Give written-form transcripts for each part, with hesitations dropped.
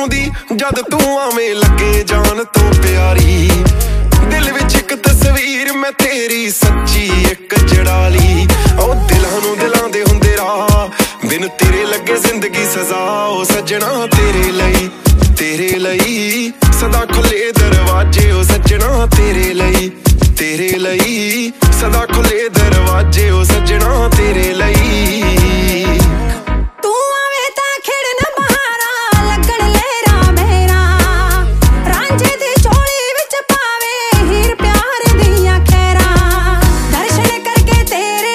ਆਉਂਦੀ ਜਦ ਤੂੰ ਆਵੇਂ ਲੱਗੇ ਜਾਨ ਤੋਂ ਪਿਆਰੀ। ਦਿਲ ਵਿੱਚ ਇੱਕ ਤਸਵੀਰ ਮੈਂ ਤੇਰੀ ਸੱਚੀ ਇੱਕ ਜੜਾ ਲਈ। ਉਹ ਦਿਲਾਂ ਨੂੰ ਦਿਲਾਂ ਦੇ ਹੁੰਦੇ ਰਾਹ, ਬਿਨ ਤੇਰੇ ਲੱਗੇ ਜ਼ਿੰਦਗੀ ਸਜ਼ਾ। ਉਹ ਸੱਜਣਾ ਤੇਰੇ ਲਈ ਸਦਾ ਖੁੱਲੇ ਦਰਵਾਜ਼ੇ। ਉਹ ਸੱਜਣਾ ਤੇਰੇ ਲਈ ਸਦਾ ਖੁੱਲੇ ਦਰਵਾਜ਼ੇ। ਉਹ ਸੱਜਣਾ ਤੇਰੇ ਲਈ। ਤੂੰ ਆਵੇਂ ਤਾਂ ਖਿੜਨ ਬਹਾਰਾਂ ਲੱਗਣ ਲਹਿਰਾ ਮੇਰਾ। ਰਾਂਝੇ ਦੀ ਝੋਲੀ ਵਿੱਚ ਪਾਵੇ ਹੀਰ ਪਿਆਰ ਦੀਆਂ ਖੈਰਾਂ। ਦਰਸ਼ਨ ਕਰਕੇ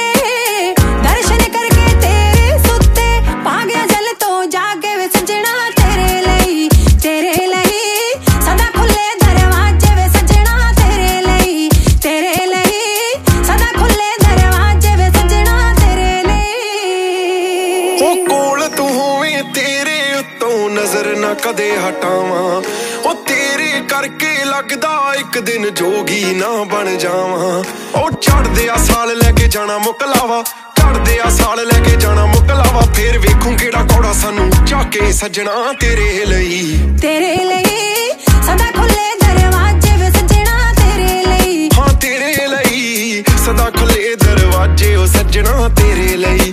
ਤੇਰੇ ਸੁੱਤੇ ਪਾ ਗਿਆ ਜਲ ਤੋਂ ਜਾਗੇ ਵੇ ਸੱਜਣਾ ਤੇਰੇ ਲਈ ਸਦਾ ਖੁੱਲੇ ਦਰਵਾਜ਼ੇ। ਵੇ ਸੱਜਣਾ ਤੇਰੇ ਲਈ ਸਦਾ ਖੁੱਲੇ ਦਰਵਾਜ਼ੇ। ਵੇ ਸੱਜਣਾ ਤੇਰੇ ਲਈ। ਉਹ ਕੋਲ ਤੂੰ ਹੋਵੇਂ ਤੇਰੇ ਉੱਤੋਂ ਨਜ਼ਰ ਨਾ ਕਦੇ ਹਟਾਵਾਂ। ਉਹ ਤੇਰੇ ਕਰਕੇ ਲੱਗਦਾ ਇੱਕ ਦਿਨ ਜੋਗੀ ਨਾ ਬਣ ਜਾਵਾਂ। ਉਹ ਚੜ੍ਹਦੇ ਆ ਸਾਲ ਲੈ ਕੇ ਜਾਣਾ ਮੁਕਲਾਵਾ, ਚੜ੍ਹਦੇ ਆ ਸਾਲ ਲੈ ਕੇ ਜਾਣਾ ਮੁਕਲਾਵਾ। ਫੇਰ ਵੇਖੂੰ ਕਿਹੜਾ ਕੌੜਾ ਸਾਨੂੰ ਝਾਕੇ ਸੱਜਣਾ ਤੇਰੇ ਲਈ ਸਦਾ ਖੁੱਲੇ ਦਰਵਾਜ਼ੇ। ਵੇ ਸੱਜਣਾ ਤੇਰੇ ਲਈ ਹਾਂ ਤੇਰੇ ਲਈ ਸਦਾ ਖੁੱਲੇ ਦਰਵਾਜ਼ੇ। ਉਹ ਸੱਜਣਾ ਤੇਰੇ ਲਈ।